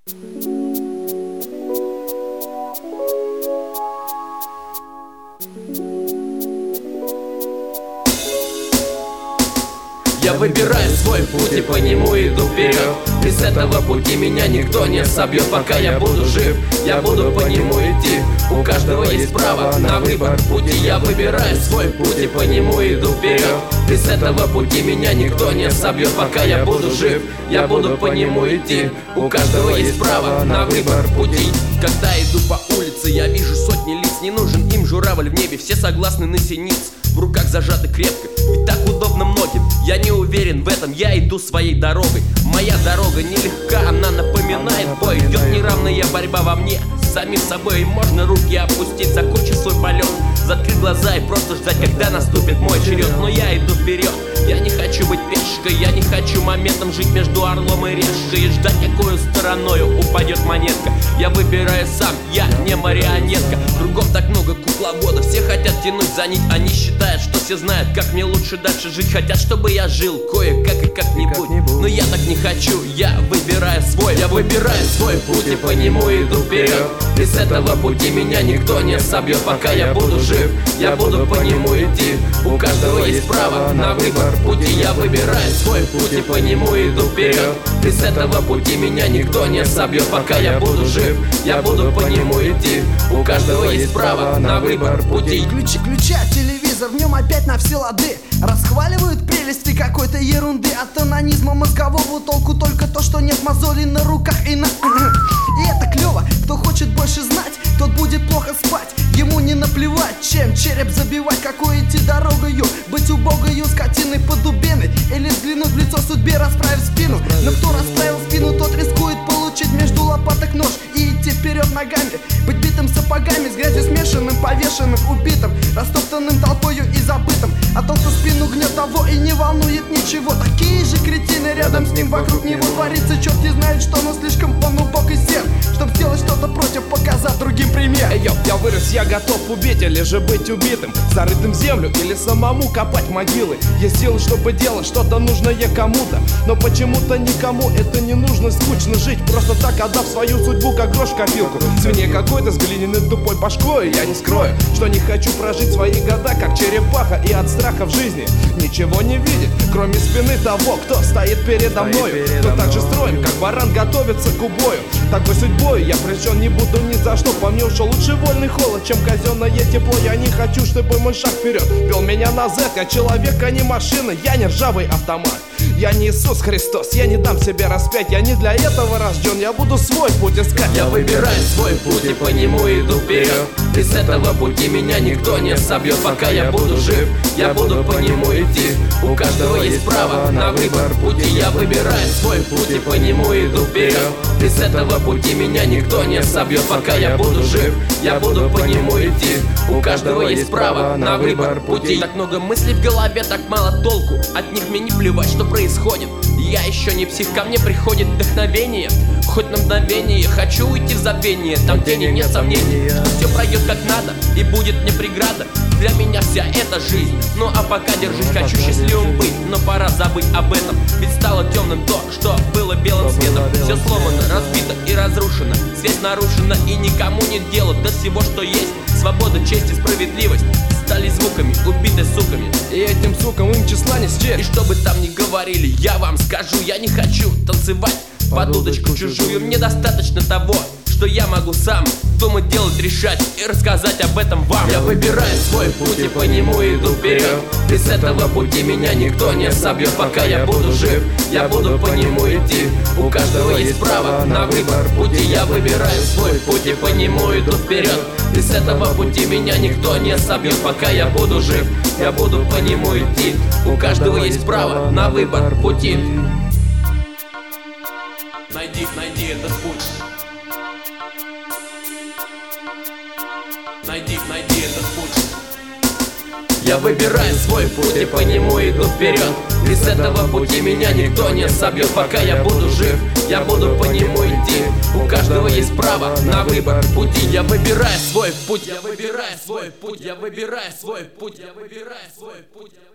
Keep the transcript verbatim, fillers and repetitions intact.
Я выбираю свой путь и по нему иду вперед. Без этого пути меня никто не собьет. Пока я буду жив, я буду по нему идти. У каждого есть право на выбор пути. Я выбираю свой путь и по нему иду вперед. Без этого пути меня никто не собьет. Пока я буду жив, я буду по нему идти. У каждого есть право на выбор пути. Когда иду по улице, я вижу сотни лиц. Не нужен им журавль в небе, все согласны на синиц. В руках зажаты крепко, ведь так удобно многим. Я не уверен в этом, я иду своей дорогой. Моя дорога нелегка, она напоминает бой. Идет неравная борьба во мне с самим собой. Можно руки опустить, закончить свой полет, закрыть глаза и просто ждать, когда наступит мой черед. Но я иду вперед, я не хочу быть пешкой. Я не хочу моментом жить между орлом и решкой и ждать, какой стороною упадет монетка. Я выбираю сам, я не марионетка. Кругом так много кукловодов, все хотят тянуть за нить. Они считают, что все знают, как мне лучше дальше жить. Хотят, чтобы я жил кое-как и как-нибудь, но я так не хочу, я выбираю свой. Я выбираю свой путь и по нему иду вперед. Без этого пути меня никто не собьет. Пока я буду жив, я буду по нему идти. У каждого есть право на выбор пути. Я выбираю свой путь и по нему иду вперед. Без этого пути меня никто не собьет. Пока я буду жив, я буду по нему идти. У каждого есть право на выбор пути. Ключи, ключа, телевизор, в нем опять на все лады. Расхваливают прелести какой-то ерунды. От анонизма мозгового толку только то, что нет мозолей на руках и на... И это клево, кто хочет больше знать, тот будет плохо спать. Ему не наплевать, чем череп забивать. Какой идти дорогою, быть убогою скотиной подубиной, или взглянуть в лицо судьбе, расправив спину. Но кто расправил спину, тот рискует получить между лопаток нож и идти вперед ногами. Быть битым сапогами, с грязью смешанным, повешенным, убитым, растоптанным толпою и забытым. А тот, кто спину гнет, того и не волнует ничего. Такие же кретины рядом с ним, вокруг него творится. Черт не знает что, но слишком он убог и сер, чтоб сделать что-то против, показать другим пример. Эй, йо, я вырос, я готов убить или же быть убитым, зарытым в землю или самому копать могилы. Есть силы, чтобы делать что-то нужное кому-то, но почему-то никому это не нужно. Скучно жить, просто так отдав свою судьбу, как грош в копилку. Свинья какой-то с глиняной тупой башкой. Я не скрою, что не хочу прожить свои года, как черепаха, и от страха в жизни ничего не видеть, кроме спины того, кто стоит передо мною. Кто так же строен, как баран готовится к убою. Такой судьбой я прощен не буду ни за что. По мне ушел лучше вольный холод, чем казенное тепло. Я не хочу, чтобы мой шаг вперед вел меня назад. Я человек, а не машина, я не ржавый автомат. Я не Иисус Христос, я не дам себя распять. Я не для этого рожден, я буду свой путь искать. Я выбираю свой путь и по нему иду вперед. Без этого пути меня никто не собьет. Пока я буду жив, я буду по нему идти. У каждого есть право на выбор пути. Я выбираю свой путь и по нему иду вперед. Без этого пути меня никто не собьет. Пока я буду жив, я буду по нему идти. У каждого есть право на выбор пути. Так много мыслей в голове, так мало толку. От них мне не плевать, что происходит. Я еще не псих, ко мне приходит вдохновение. Хоть на мгновение хочу уйти в забвение, там где нет сомнений, что все пройдет как надо и будет не преграда. Для меня вся эта жизнь, ну а пока держусь, хочу счастливым быть. Но пора забыть об этом, ведь стало темным то, что было белым светом. Все сломано, разбито и разрушено, связь нарушена и никому нет дела до всего, что есть. Свобода, честь и справедливость стали звуками, убиты суками, и этим сукам им числа не счесть. И что бы там ни говорили, я вам скажу, я не хочу танцевать под удочку чужую. Мне достаточно того, что я могу сам думать, делать, решать и рассказать об этом вам. Я выбираю свой путь и по нему иду вперед. Без этого пути меня никто не собьет. Пока я буду жив, я буду по нему идти. У каждого есть право на выбор пути. Я выбираю свой путь и по нему иду вперед. Без этого пути меня никто не собьет. Пока я буду жив, я буду по нему идти. У каждого есть право на выбор пути. Найди, найди этот путь. Найди, найди этот путь. Я выбираю свой путь и по нему иду вперед. Без этого пути меня никто не собьет. Пока я буду жив, я буду по нему идти. У каждого есть право на выбор пути. Я выбираю свой путь. Я выбираю свой путь. Я выбираю свой путь. Я выбираю свой путь.